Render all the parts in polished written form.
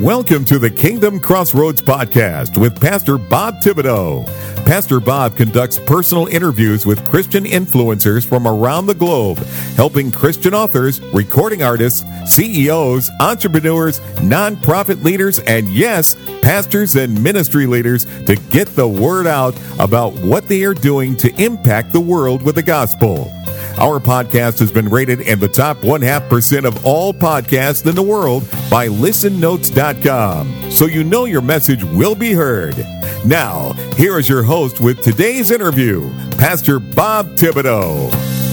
Welcome to the Kingdom Crossroads podcast with Pastor Bob Thibodeau. Pastor Bob conducts personal interviews with Christian influencers from around the globe, helping Christian authors, recording artists, CEOs, entrepreneurs, nonprofit leaders, and yes, pastors and ministry leaders to get the word out about what they are doing to impact the world with the gospel. Our podcast has been rated in the top 0.5% of all podcasts in the world by ListenNotes.com, so you know your message will be heard. Now, here is your host with today's interview, Pastor Bob Thibodeau.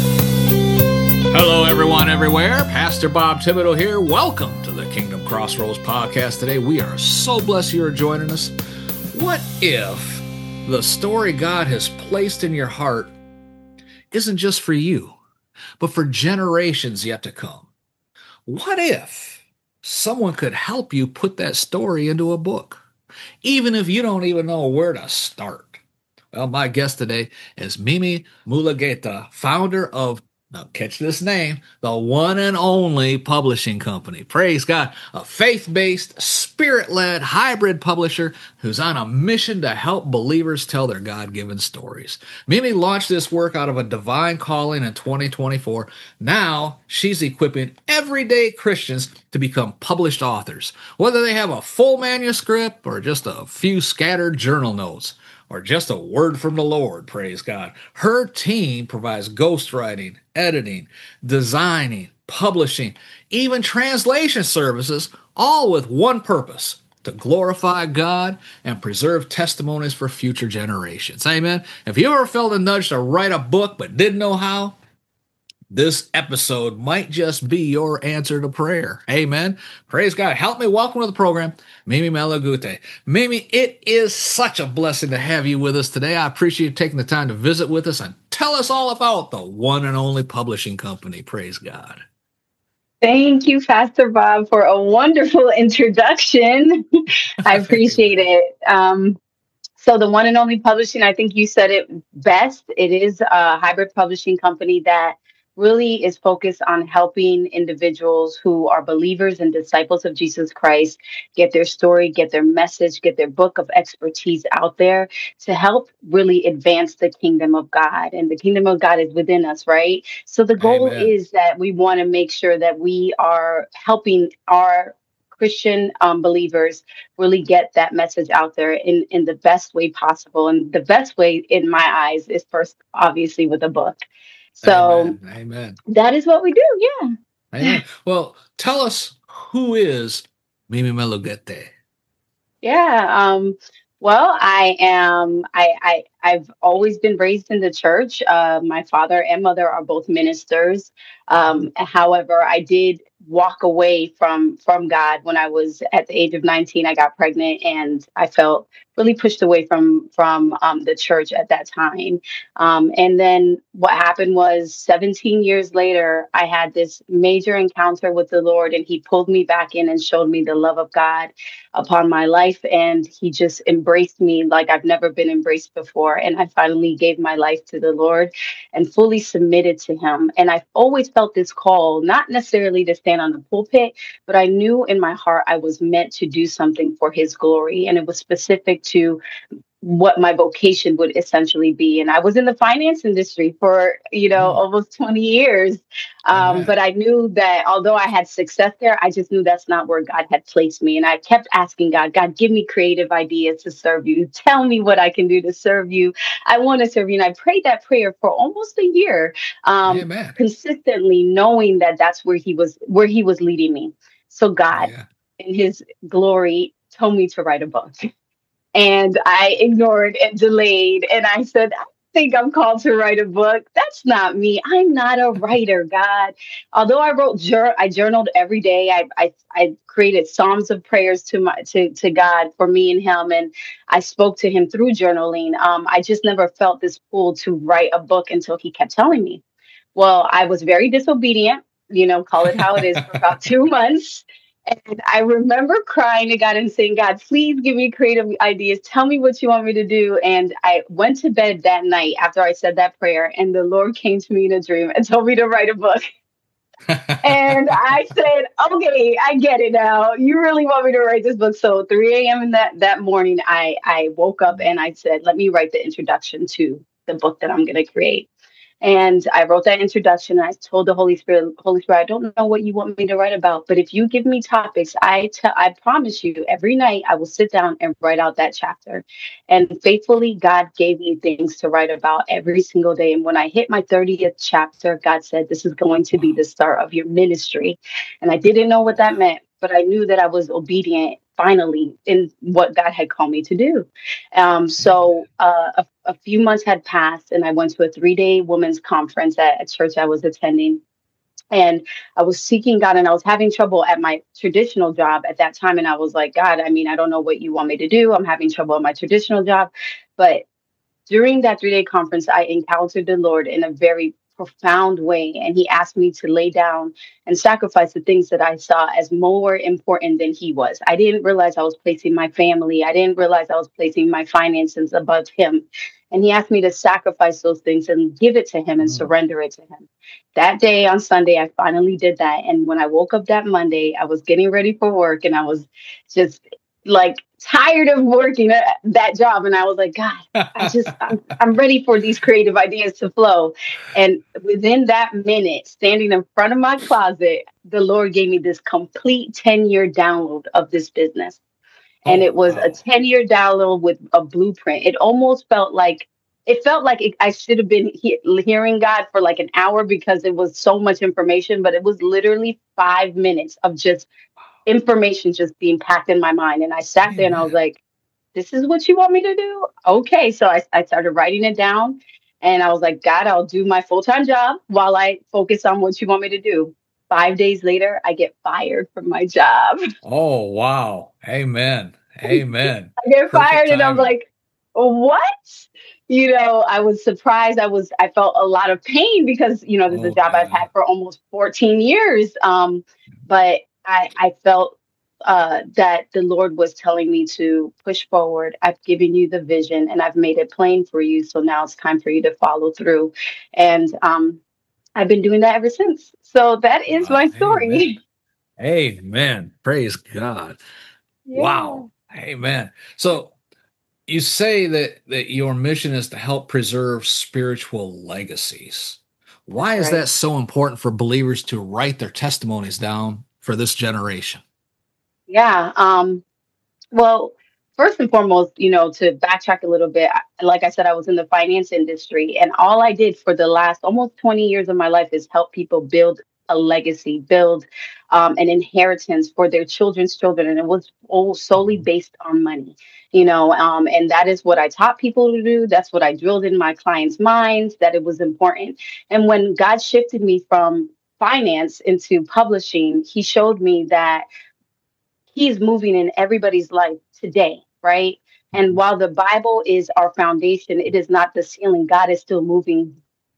Hello, everyone, everywhere. Pastor Bob Thibodeau here. Welcome to the Kingdom Crossroads podcast today. We are so blessed you are joining us. What if the story God has placed in your heart isn't just for you, but for generations yet to come? What if someone could help you put that story into a book, even if you don't even know where to start? Well, my guest today is Mimi Mulugeta, founder of, now catch this name, the One and Only Publishing Company. Praise God. A faith-based, spirit-led hybrid publisher who's on a mission to help believers tell their God-given stories. Mimi launched this work out of a divine calling in 2024. Now she's equipping everyday Christians to become published authors, whether they have a full manuscript or just a few scattered journal notes, or just a word from the Lord, praise God. Her team provides ghostwriting, editing, designing, publishing, even translation services, all with one purpose: to glorify God and preserve testimonies for future generations. Amen. If you ever felt a nudge to write a book but didn't know how, this episode might just be your answer to prayer. Amen. Praise God. Help me welcome to the program, Mimi Mulugeta. Mimi, it is such a blessing to have you with us today. I appreciate you taking the time to visit with us and tell us all about the One and Only Publishing Company. Praise God. Thank you, Pastor Bob, for a wonderful introduction. I appreciate it. So the One and Only Publishing, I think you said it best. It is a hybrid publishing company that really is focused on helping individuals who are believers and disciples of Jesus Christ get their story, get their message, get their book of expertise out there to help really advance the kingdom of God. And the kingdom of God is within us, right? So the goal Amen. is that we want to make sure that we are helping our Christian believers really get that message out there in the best way possible. And the best way, in my eyes, is first, obviously, with a book. So Amen. That is what we do. Yeah. Amen. Well, tell us, who is Mimi Mulugeta? Yeah. Well, I've always been raised in the church. My father and mother are both ministers. However, I did walk away from God when I was at the age of 19. I got pregnant and I felt really pushed away from the church at that time. And then what happened was 17 years later, I had this major encounter with the Lord, and he pulled me back in and showed me the love of God upon my life. And he just embraced me like I've never been embraced before. And I finally gave my life to the Lord and fully submitted to him. And I've always felt this call, not necessarily to stand on the pulpit, but I knew in my heart I was meant to do something for his glory. And it was specific to what my vocation would essentially be. And I was in the finance industry for, almost 20 years. But I knew that although I had success there, I just knew that's not where God had placed me. And I kept asking God, give me creative ideas to serve you. Tell me what I can do to serve you. I want to serve you. And I prayed that prayer for almost a year, consistently knowing that that's where he was leading me. So God, in his glory, told me to write a book. And I ignored and delayed. And I said, I think I'm called to write a book. That's not me. I'm not a writer, God. Although I journaled every day. I created psalms of prayers to God for me and him. And I spoke to him through journaling. I just never felt this pull to write a book until he kept telling me. Well, I was very disobedient, call it how it is, for about 2 months. And I remember crying to God and saying, God, please give me creative ideas. Tell me what you want me to do. And I went to bed that night after I said that prayer, and the Lord came to me in a dream and told me to write a book. And I said, okay, I get it now. You really want me to write this book? So 3 a.m. in that morning, I woke up and I said, let me write the introduction to the book that I'm going to create. And I wrote that introduction. I told the Holy Spirit, I don't know what you want me to write about, but if you give me topics, I promise you every night I will sit down and write out that chapter. And faithfully, God gave me things to write about every single day. And when I hit my 30th chapter, God said, this is going to be the start of your ministry. And I didn't know what that meant, but I knew that I was obedient finally in what God had called me to do. So a few months had passed, and I went to a 3-day women's conference at a church I was attending. And I was seeking God, and I was having trouble at my traditional job at that time. And I was like, God, I mean, I don't know what you want me to do. I'm having trouble at my traditional job. But during that 3-day conference, I encountered the Lord in a very profound way. And he asked me to lay down and sacrifice the things that I saw as more important than he was. I didn't realize I was placing my family. I didn't realize I was placing my finances above him. And he asked me to sacrifice those things and give it to him and surrender it to him. That day on Sunday, I finally did that. And when I woke up that Monday, I was getting ready for work, and I was just like tired of working that job. And I was like, God, I'm ready for these creative ideas to flow. And within that minute, standing in front of my closet, the Lord gave me this complete 10-year download of this business. And it was a 10-year download with a blueprint. It almost felt like I should have been hearing God for like an hour, because it was so much information, but it was literally 5 minutes of just information just being packed in my mind. And I sat there and I was like, this is what you want me to do? Okay. So I started writing it down, and I was like, God, I'll do my full-time job while I focus on what you want me to do. 5 days later, I get fired from my job. Oh, wow. Amen. Amen. I get Perfect fired, and I'm timing. like, what? I was surprised. I felt a lot of pain because, this is a job I've had for almost 14 years. But I felt that the Lord was telling me to push forward. I've given you the vision and I've made it plain for you. So now it's time for you to follow through. And I've been doing that ever since. So that is my story. Amen. Praise God. Yeah. Wow. Amen. So you say that your mission is to help preserve spiritual legacies. Why is that so important for believers to write their testimonies down for this generation? Yeah. Well, first and foremost, to backtrack a little bit, like I said, I was in the finance industry, and all I did for the last almost 20 years of my life is help people build a legacy, build an inheritance for their children's children. And it was all solely based on money, and that is what I taught people to do. That's what I drilled in my clients' minds, that it was important. And when God shifted me from finance into publishing, he showed me that he's moving in everybody's life today, right? And while the Bible is our foundation, it is not the ceiling. God is still moving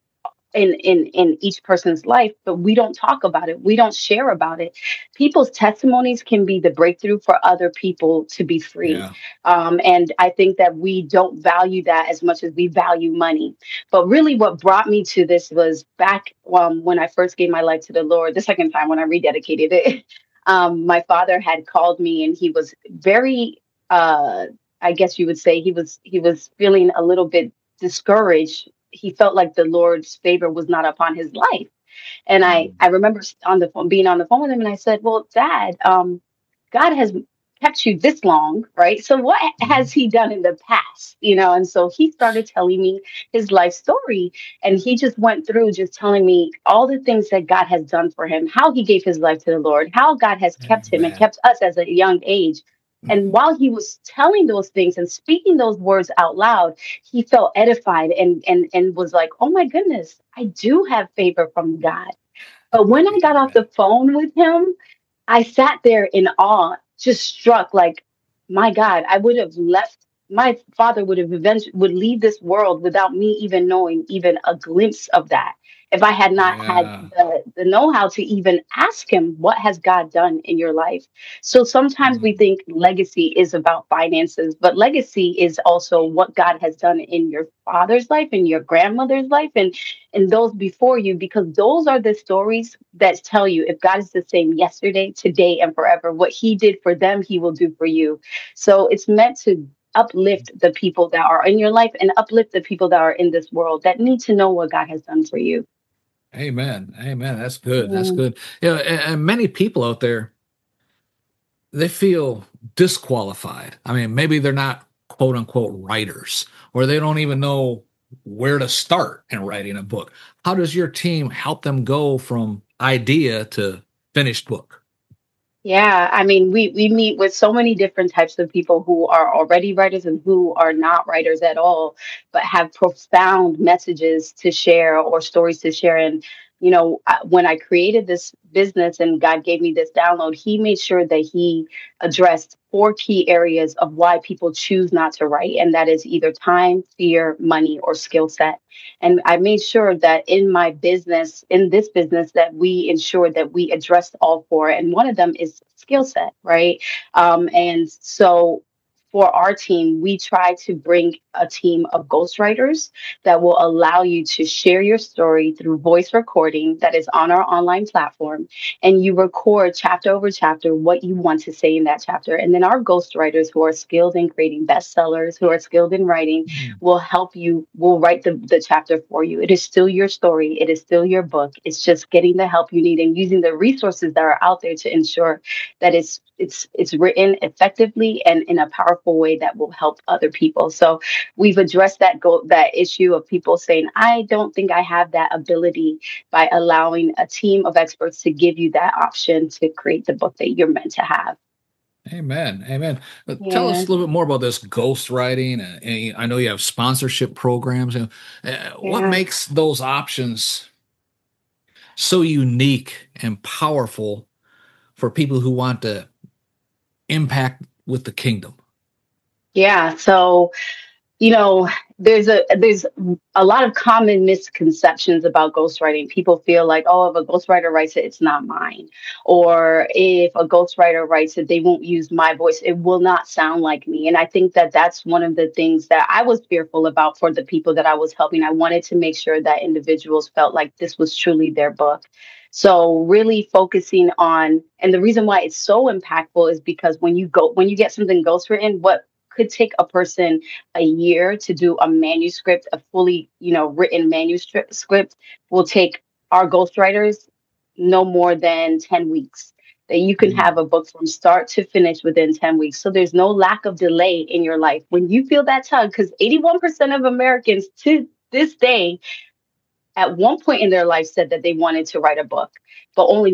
in each person's life, but we don't talk about it. We don't share about it. People's testimonies can be the breakthrough for other people to be free. Yeah. And I think that we don't value that as much as we value money. But really what brought me to this was back when I first gave my life to the Lord, the second time when I rededicated it. My father had called me, and he was very, I guess you would say he was feeling a little bit discouraged. He felt like the Lord's favor was not upon his life. And I remember being on the phone with him, and I said, well, Dad, God has kept you this long, right? So what has he done in the past? And so he started telling me his life story, and he just went through just telling me all the things that God has done for him, how he gave his life to the Lord, how God has kept him and kept us as a young age. And while he was telling those things and speaking those words out loud, he felt edified and was like, oh my goodness, I do have favor from God. But when I got off the phone with him, I sat there in awe, just struck, like, my God, I would have left. My father would leave this world without me even knowing even a glimpse of that. if I had not had Yeah. the know-how to even ask him, what has God done in your life? So sometimes we Mm. think legacy is about finances, but legacy is also what God has done in your father's life, in your grandmother's life, and those before you, because those are the stories that tell you if God is the same yesterday, today, and forever, what he did for them, he will do for you. So it's meant to uplift the people that are in your life and uplift the people that are in this world that need to know what God has done for you. Amen. Amen. That's good. That's Yeah. good. And many people out there, they feel disqualified. I mean, maybe they're not quote unquote writers, or they don't even know where to start in writing a book. How does your team help them go from idea to finished book? Yeah, I mean, we meet with so many different types of people who are already writers and who are not writers at all, but have profound messages to share or stories to share. And, when I created this business and God gave me this download, he made sure that he addressed four key areas of why people choose not to write. And that is either time, fear, money, or skill set. And I made sure that in my business, in this business, that we ensured that we addressed all four. And one of them is skill set, right? And so for our team, we try to bring a team of ghostwriters that will allow you to share your story through voice recording that is on our online platform. And you record chapter over chapter what you want to say in that chapter. And then our ghostwriters who are skilled in creating bestsellers, who are skilled in writing, Mm. will help you, will write the chapter for you. It is still your story. It is still your book. It's just getting the help you need and using the resources that are out there to ensure that it's written effectively and in a powerful way that will help other people. So we've addressed that issue of people saying, I don't think I have that ability, by allowing a team of experts to give you that option to create the book that you're meant to have. Amen. Amen. Tell us Yeah. a little bit more about this ghost writing. And I know you have sponsorship programs. What Yeah. makes those options so unique and powerful for people who want to impact with the kingdom? Yeah. So there's a lot of common misconceptions about ghostwriting. People feel like, oh, if a ghostwriter writes it, it's not mine. Or if a ghostwriter writes it, they won't use my voice. It will not sound like me. And I think that that's one of the things that I was fearful about for the people that I was helping. I wanted to make sure that individuals felt like this was truly their book. So really focusing on, and the reason why it's so impactful is because when you get something ghostwritten, what could take a person a year to do a manuscript, a fully, written manuscript, will take our ghostwriters no more than 10 weeks. That you can Mm. have a book from start to finish within 10 weeks. So there's no lack of delay in your life. When you feel that tug, because 81% of Americans to this day at one point in their life said that they wanted to write a book, but only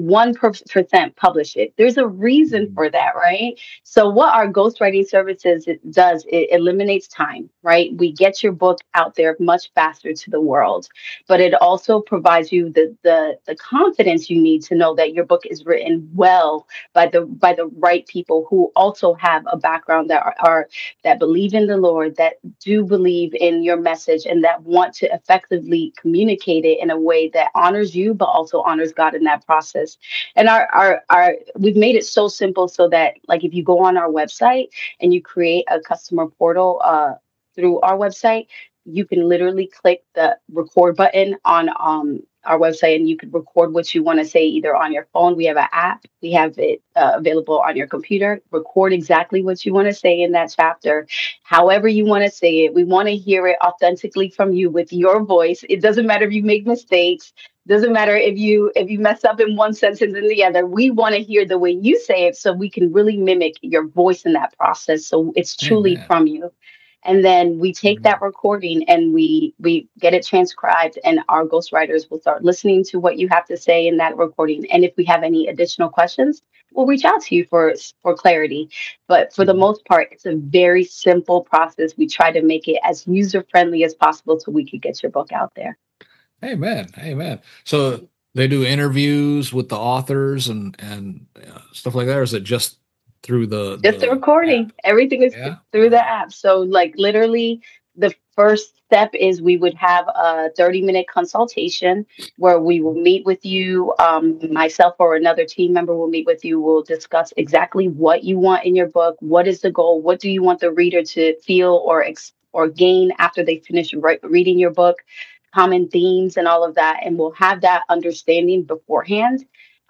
1% publish it. There's a reason Mm. for that, right? So what our ghostwriting services does, it eliminates time, right? We get your book out there much faster to the world, but it also provides you the confidence you need to know that your book is written well by the right people who also have a background that believe in the Lord, that do believe in your message, and that want to effectively communicate it in a way that honors you, but also honors God in that process. And our we've made it so simple so that, like, if you go on our website and you create a customer portal through our website, you can literally click the record button on our website, and you could record what you want to say either on your phone. We have an app. We have it available on your computer. Record exactly what you want to say in that chapter, however you want to say it. We want to hear it authentically from you with your voice. It doesn't matter if you make mistakes. Doesn't matter if you mess up in one sentence and the other. We want to hear the way you say it so we can really mimic your voice in that process. So it's truly Amen. from you. And then we take Mm. that recording and we get it transcribed, and our ghostwriters will start listening to what you have to say in that recording. And if we have any additional questions, we'll reach out to you for clarity. But for the Mm. most part, it's a very simple process. We try to make it as user friendly as possible so we could get your book out there. Amen. Amen. So they do interviews with the authors and stuff like that, or is it just through Just the the app? recording. Everything is Yeah. through the Wow. app. So, like, literally, the first step is we would have a 30-minute consultation where we will meet with you. Myself or another team member will meet with you. We'll discuss exactly what you want in your book. What is the goal? What do you want the reader to feel or gain after they finish reading your book? Common themes and all of that. And we'll have that understanding beforehand.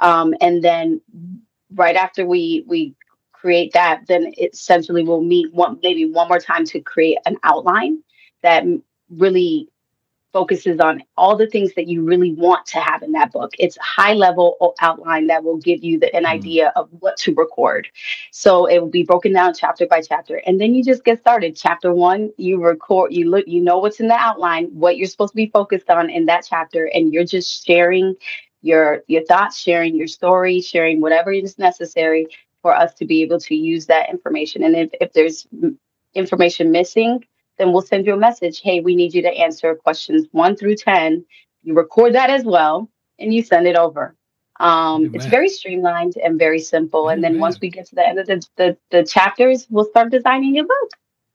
And then right after we create that, then essentially we'll meet maybe one more time to create an outline that really focuses on all the things that you really want to have in that book. It's a high level outline that will give you an idea of what to record. So it will be broken down chapter by chapter. And then you just get started. Chapter 1, you record, you know what's in the outline, what you're supposed to be focused on in that chapter. And you're just sharing your thoughts, sharing your story, sharing whatever is necessary for us to be able to use that information. And if there's information missing, then we'll send you a message. Hey, we need you to answer questions 1 through 10. You record that as well, and you send it over. It's very streamlined and very simple. And then once we get to the end of the chapters, we'll start designing your book.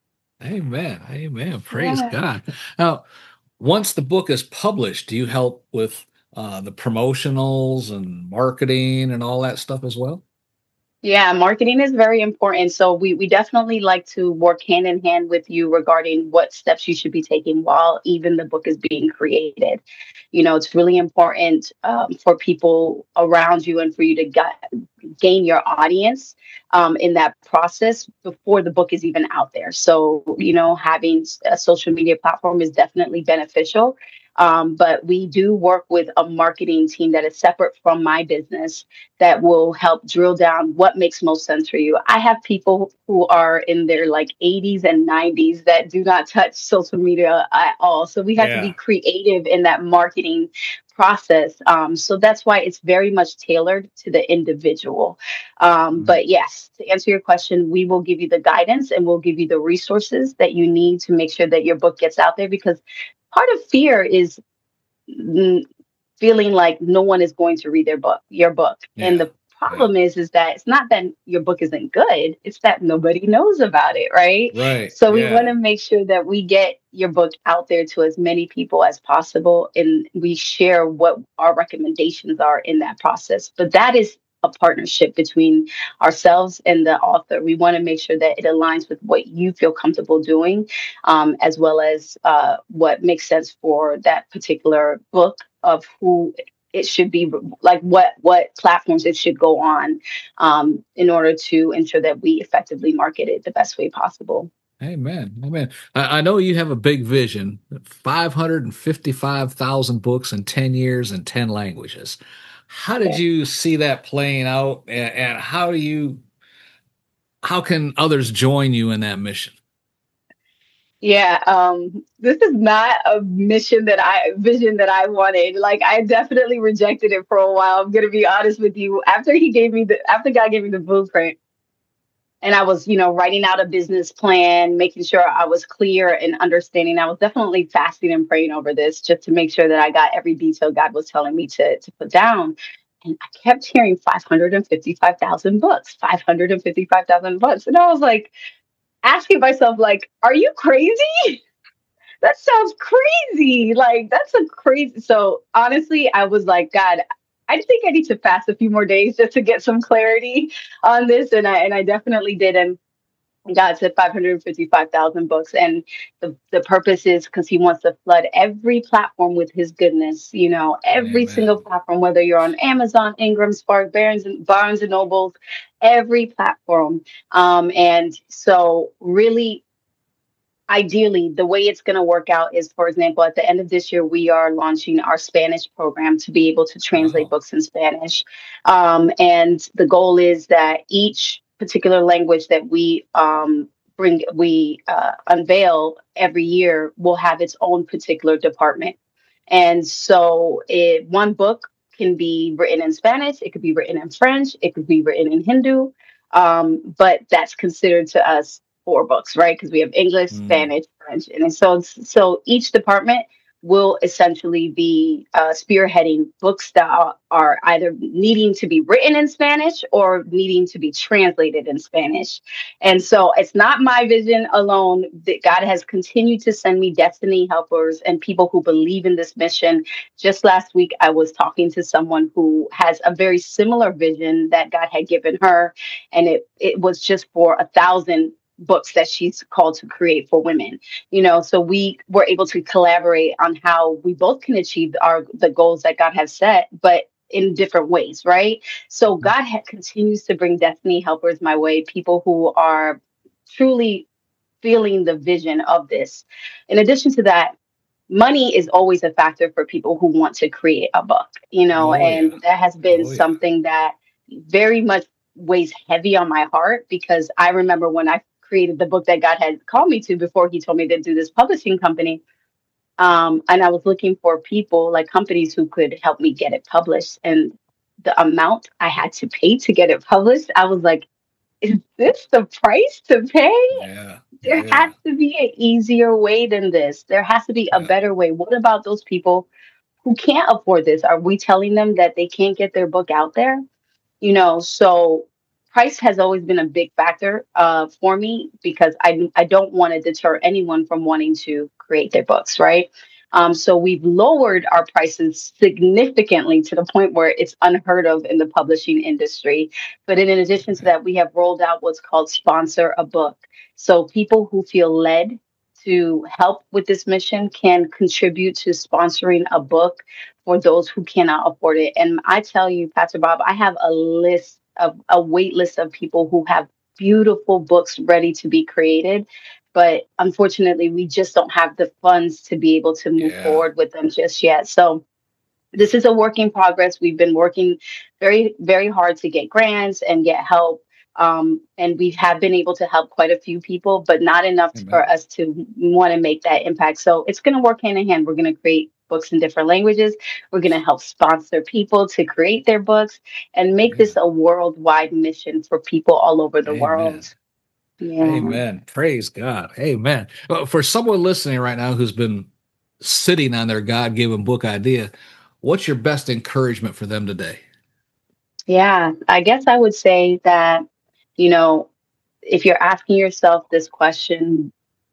Amen. Amen. Praise God. Now, once the book is published, do you help with the promotionals and marketing and all that stuff as well? Yeah, marketing is very important. So we definitely like to work hand in hand with you regarding what steps you should be taking while even the book is being created. You know, it's really important for people around you and for you to gain your audience in that process before the book is even out there. So, you know, having a social media platform is definitely beneficial. But we do work with a marketing team that is separate from my business that will help drill down what makes most sense for you. I have people who are in their 80s and 90s that do not touch social media at all. So we have to be creative in that marketing process. So that's why it's very much tailored to the individual. But yes, to answer your question, we will give you the guidance and we'll give you the resources that you need to make sure that your book gets out there, because part of fear is feeling like no one is going to read your book. Yeah. And the problem is that it's not that your book isn't good. It's that nobody knows about it. Right. So we want to make sure that we get your book out there to as many people as possible. And we share what our recommendations are in that process. But that is a partnership between ourselves and the author. We want to make sure that it aligns with what you feel comfortable doing, as well as what makes sense for that particular book, of who it should be, like what platforms it should go on, in order to ensure that we effectively market it the best way possible. Amen. I know you have a big vision, 555,000 books in 10 years in 10 languages. How did you see that playing out, and how can others join you in that mission? Yeah, this is not a vision that I wanted. I definitely rejected it for a while. I'm gonna be honest with you. After God gave me the blueprint, and I was, writing out a business plan, making sure I was clear and understanding. I was definitely fasting and praying over this just to make sure that I got every detail God was telling me to put down. And I kept hearing 555,000 books, 555,000 books. And I was asking myself, are you crazy? That sounds crazy. That's a crazy. So honestly, I was like, God, I think I need to fast a few more days just to get some clarity on this. And I definitely did. And God said 555,000 books. And the purpose is because he wants to flood every platform with his goodness, every single platform, whether you're on Amazon, Ingram, Spark, Barnes and Nobles, every platform. And so really, ideally, the way it's going to work out is, for example, at the end of this year, we are launching our Spanish program to be able to translate books in Spanish. And the goal is that each particular language that we unveil every year will have its own particular department. And so one book can be written in Spanish, it could be written in French, it could be written in Hindu, but that's considered to us 4 books, right? Because we have English, Spanish, French. And so each department will essentially be spearheading books that are either needing to be written in Spanish or needing to be translated in Spanish. And so it's not my vision alone. That God has continued to send me destiny helpers and people who believe in this mission. Just last week, I was talking to someone who has a very similar vision that God had given her. And it was just for 1,000 books that she's called to create for women. So we were able to collaborate on how we both can achieve the goals that God has set, but in different ways, right? So God continues to bring destiny helpers my way, people who are truly feeling the vision of this. In addition to that, money is always a factor for people who want to create a book, that has been something that very much weighs heavy on my heart, because I remember when I created the book that God had called me to before he told me to do this publishing company. And I was looking for people, like companies who could help me get it published. And the amount I had to pay to get it published, I was like, is this the price to pay? Yeah. There has to be an easier way than this. There has to be a better way. What about those people who can't afford this? Are we telling them that they can't get their book out there? So price has always been a big factor for me, because I don't want to deter anyone from wanting to create their books, right? So we've lowered our prices significantly to the point where it's unheard of in the publishing industry. But in addition to that, we have rolled out what's called Sponsor a Book. So people who feel led to help with this mission can contribute to sponsoring a book for those who cannot afford it. And I tell you, Pastor Bob, I have a wait list of people who have beautiful books ready to be created. But unfortunately, we just don't have the funds to be able to move forward with them just yet. So this is a work in progress. We've been working very, very hard to get grants and get help. And we have been able to help quite a few people, but not enough for us to want to make that impact. So it's going to work hand in hand. We're going to create books in different languages. We're going to help sponsor people to create their books and make this a worldwide mission for people all over the world. Yeah. Amen. Praise God. Amen. Well, for someone listening right now who's been sitting on their God-given book idea, what's your best encouragement for them today? Yeah, I guess I would say that, if you're asking yourself this question,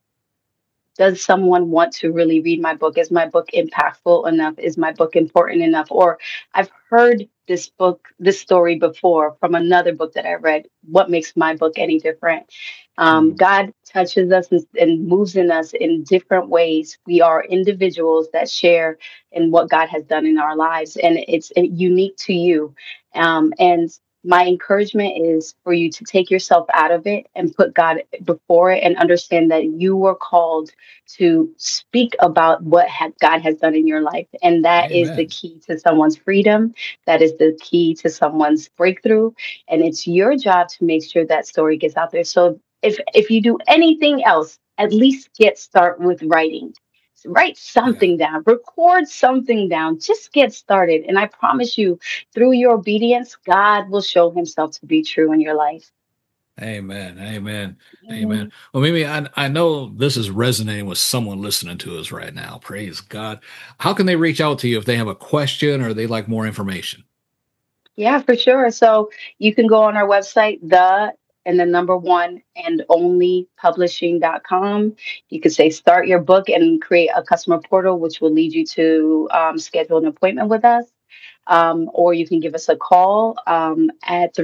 does someone want to really read my book? Is my book impactful enough? Is my book important enough? Or I've heard this story before from another book that I read. What makes my book any different? God touches us and moves in us in different ways. We are individuals that share in what God has done in our lives, and it's unique to you. And my encouragement is for you to take yourself out of it and put God before it, and understand that you were called to speak about what God has done in your life. And that is the key to someone's freedom. That is the key to someone's breakthrough. And it's your job to make sure that story gets out there. So if you do anything else, at least start with writing. Write something down, record something down, just get started. And I promise you, through your obedience, God will show himself to be true in your life. Amen. Amen. Amen. Well, Mimi, I know this is resonating with someone listening to us right now. Praise God. How can they reach out to you if they have a question or they'd like more information? Yeah, for sure. So you can go on our website, and the number 1 and only publishing.com. You could say start your book and create a customer portal, which will lead you to schedule an appointment with us. Or you can give us a call at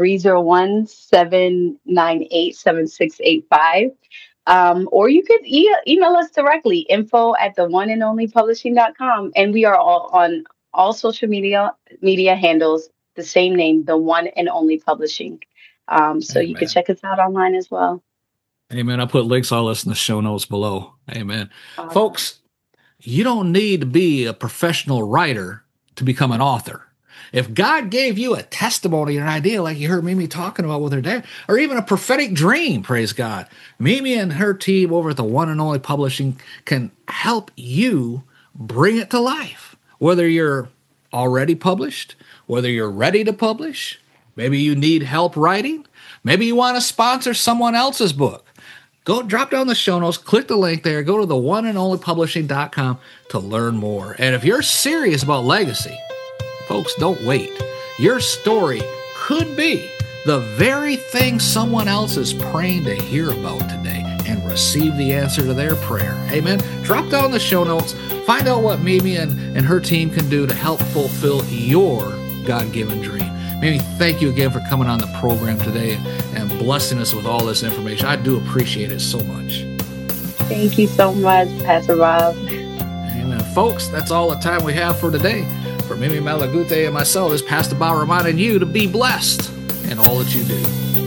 301-798-7685. Or you could email us directly, info@theoneandonlypublishing.com. And we are all on all social media handles, the same name, The One and Only Publishing. So you can check us out online as well. Amen. I'll put links all this in the show notes below. Amen. Awesome. Folks, you don't need to be a professional writer to become an author. If God gave you a testimony, an idea like you heard Mimi talking about with her dad, or even a prophetic dream, praise God, Mimi and her team over at The One and Only Publishing can help you bring it to life. Whether you're already published, whether you're ready to publish, maybe you need help writing. Maybe you want to sponsor someone else's book. Go drop down the show notes, click the link there, go to the oneandonlypublishing.com to learn more. And if you're serious about legacy, folks, don't wait. Your story could be the very thing someone else is praying to hear about today and receive the answer to their prayer. Amen. Drop down the show notes. Find out what Mimi and her team can do to help fulfill your God-given dream. Mimi, thank you again for coming on the program today and blessing us with all this information. I do appreciate it so much. Thank you so much, Pastor Bob. Amen. Folks, that's all the time we have for today. For Mimi Malagute and myself, this is Pastor Bob reminding you to be blessed in all that you do.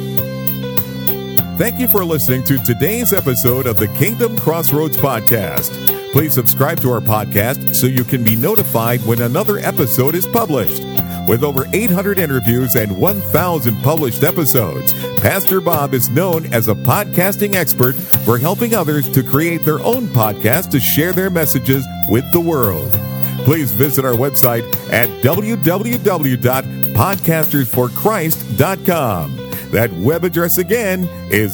Thank you for listening to today's episode of the Kingdom Crossroads Podcast. Please subscribe to our podcast so you can be notified when another episode is published. With over 800 interviews and 1,000 published episodes, Pastor Bob is known as a podcasting expert for helping others to create their own podcast to share their messages with the world. Please visit our website at www.podcastersforchrist.com. That web address again is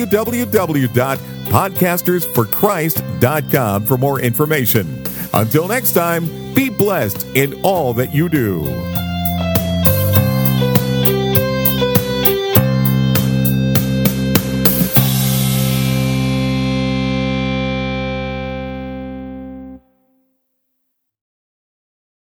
www.podcastersforchrist.com for more information. Until next time, be blessed in all that you do.